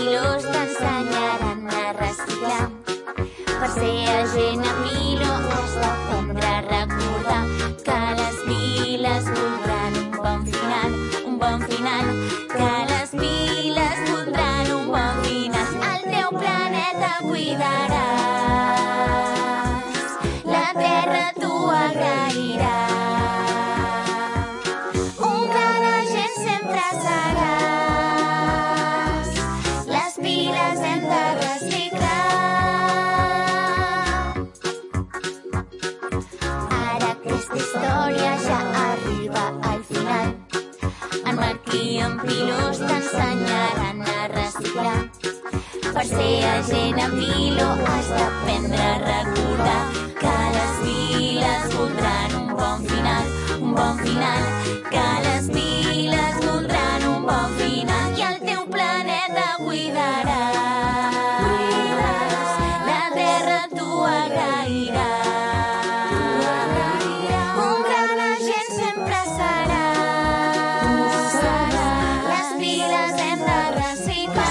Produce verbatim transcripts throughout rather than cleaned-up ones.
pilós t'ensenyaran a reciclar. Per ser agent a Pilo has d'aprendre a recordar que les piles voldran un bon final, un bon final, que les piles voldran un bon final. El teu planeta cuidaràs, la terra t'ho agrairà. Un gran agent sempre seràs, les piles hem de reciclar. Ara aquesta història ja arriba al final. En Martí i en Pilós t'ensenyaran a reciclar. Per ser agent a Pilo has d'aprendre a recordar que les piles voldran un bon final, un bon final, que les piles voldran un bon final i el teu planeta cuidaràs, la terra t'ho agrairà. Un gran agent sempre seràs, les piles hem de reciclar.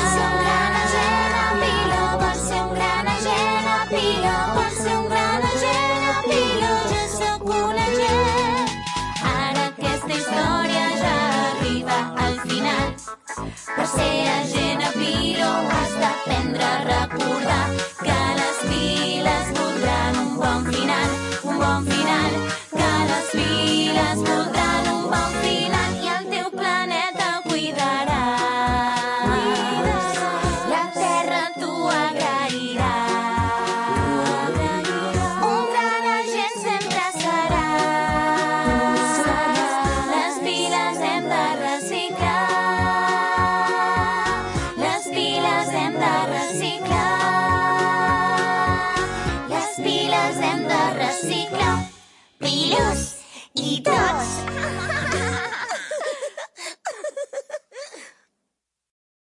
Per ser un gran agent a Pilo, per ser un gran agent a Pilo, jo soc un agent. Ara aquesta història ja arriba al final. Per ser agent a Pilo has d'aprendre a recordar que les piles voldran un bon final, un bon final, que les piles voldran un bon final i el teu planeta cuidaràs, la terra t'ho agrairà. Un gran agent sempre seràs, les piles hem de reciclar, les piles hem de reciclar, les piles hem de reciclar. Pilós!